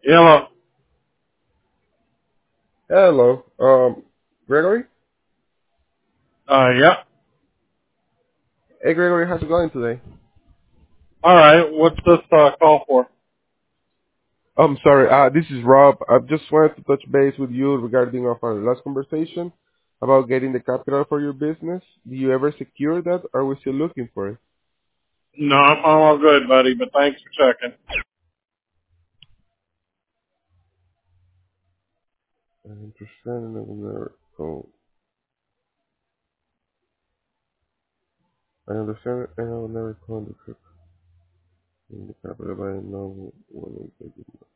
Hello. Hello, Gregory? Yeah. Hey, Gregory, how's it going today? All right. What's this call for? I'm sorry, this is Rob. I just wanted to touch base with you regarding our last conversation about getting the capital for your business. Do you ever secure that, or are we still looking for it? No, I'm all good, buddy. But thanks for checking. I understand and I will never call. I understand and I will never call the capital, but I know when we get it.